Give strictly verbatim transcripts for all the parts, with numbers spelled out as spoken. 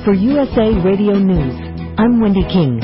For U S A Radio News, I'm Wendy King.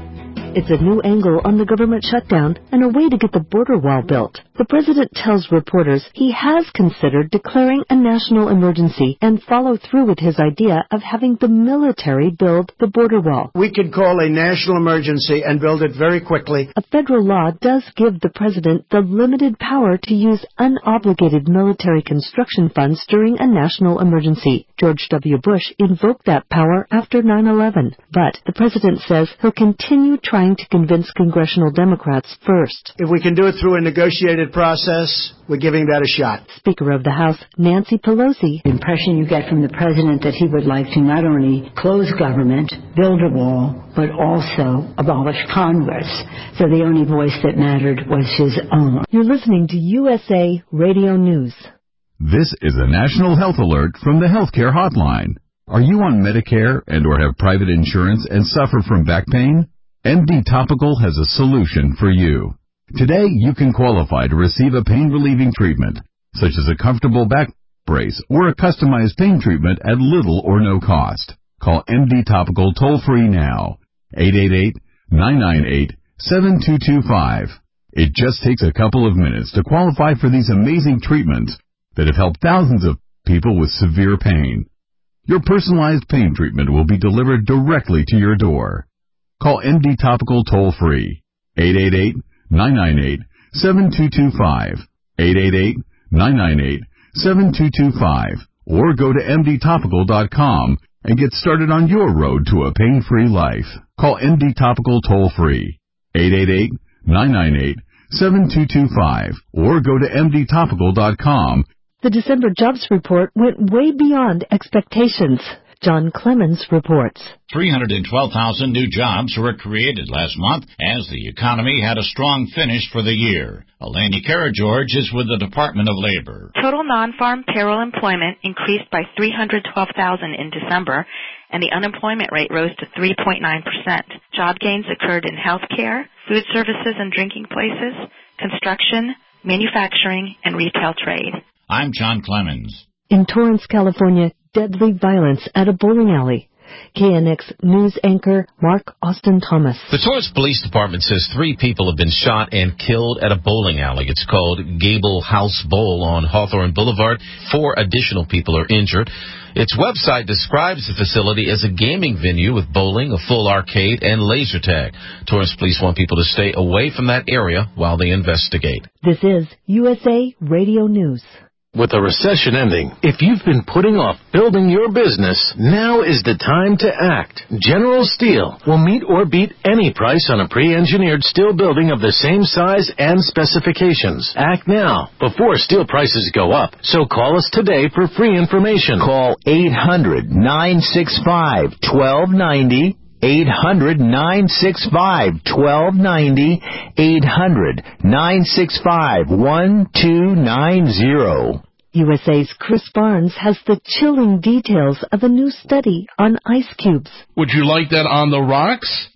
It's a new angle on the government shutdown and a way to get the border wall built. The president tells reporters he has considered declaring a national emergency and follow through with his idea of having the military build the border wall. We could call a national emergency and build it very quickly. A federal law does give the president the limited power to use unobligated military construction funds during a national emergency. George W. Bush invoked that power after nine eleven, but the president says he'll continue trying to convince congressional Democrats first. If we can do it through a negotiated process, we're giving that a shot. Speaker of the House, Nancy Pelosi. The impression you get from the president that he would like to not only close government, build a wall, but also abolish Congress. So the only voice that mattered was his own. You're listening to U S A Radio News. This is a national health alert from the Healthcare Hotline. Are you on Medicare and or have private insurance and suffer from back pain? M D Topical has a solution for you. Today, you can qualify to receive a pain-relieving treatment, such as a comfortable back brace or a customized pain treatment at little or no cost. Call M D Topical toll-free now, eight eight eight, nine nine eight, seven two two five. It just takes a couple of minutes to qualify for these amazing treatments that have helped thousands of people with severe pain. Your personalized pain treatment will be delivered directly to your door. Call M D Topical toll-free, eight eight eight, nine nine eight, seven two two five, eight eight eight, nine nine eight, seven two two five, or go to M D topical dot com and get started on your road to a pain-free life. Call M D Topical toll-free, eight eight eight, nine nine eight, seven two two five, or go to M D topical dot com. The December jobs report went way beyond expectations. John Clemens reports. three hundred twelve thousand new jobs were created last month as the economy had a strong finish for the year. Eleni Karageorge is with the Department of Labor. Total non-farm payroll employment increased by three hundred twelve thousand in December, and the unemployment rate rose to three point nine percent. Job gains occurred in healthcare, food services and drinking places, construction, manufacturing, and retail trade. I'm John Clemens. In Torrance, California, deadly violence at a bowling alley. K N X News anchor Mark Austin Thomas. The Torrance Police Department says three people have been shot and killed at a bowling alley. It's called Gable House Bowl on Hawthorne Boulevard. Four additional people are injured. Its website describes the facility as a gaming venue with bowling, a full arcade, and laser tag. Torrance Police want people to stay away from that area while they investigate. This is U S A Radio News. With a recession ending, if you've been putting off building your business, now is the time to act. General Steel will meet or beat any price on a pre-engineered steel building of the same size and specifications. Act now, before steel prices go up. So call us today for free information. Call eight hundred, nine six five, one two nine zero. eight hundred, nine six five, one two nine zero. eight hundred, nine six five, one two nine zero. U S A's Chris Barnes has the chilling details of a new study on ice cubes. Would you like that on the rocks?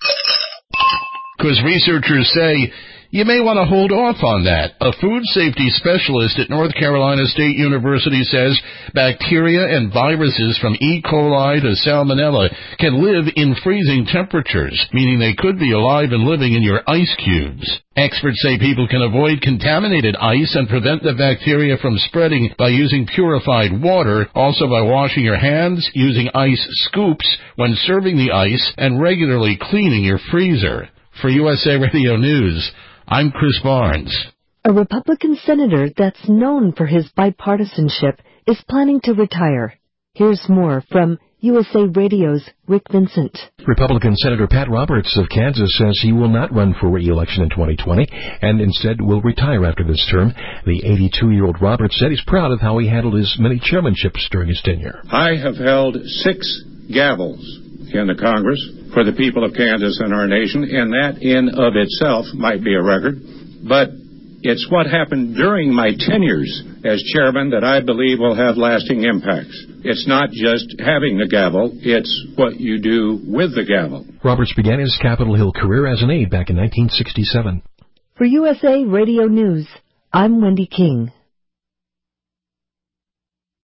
Because researchers say you may want to hold off on that. A food safety specialist at North Carolina State University says bacteria and viruses from E. coli to Salmonella can live in freezing temperatures, meaning they could be alive and living in your ice cubes. Experts say people can avoid contaminated ice and prevent the bacteria from spreading by using purified water, also by washing your hands, using ice scoops when serving the ice, and regularly cleaning your freezer. For U S A Radio News, I'm Chris Barnes. A Republican senator that's known for his bipartisanship is planning to retire. Here's more from U S A Radio's Rick Vincent. Republican Senator Pat Roberts of Kansas says he will not run for re-election in twenty twenty and instead will retire after this term. The eighty-two-year-old Roberts said he's proud of how he handled his many chairmanships during his tenure. I have held six gavels in the Congress for the people of Kansas and our nation, and that in of itself might be a record. But it's what happened during my tenures as chairman that I believe will have lasting impacts. It's not just having the gavel, it's what you do with the gavel. Roberts began his Capitol Hill career as an aide back in nineteen sixty-seven. For U S A Radio News, I'm Wendy King.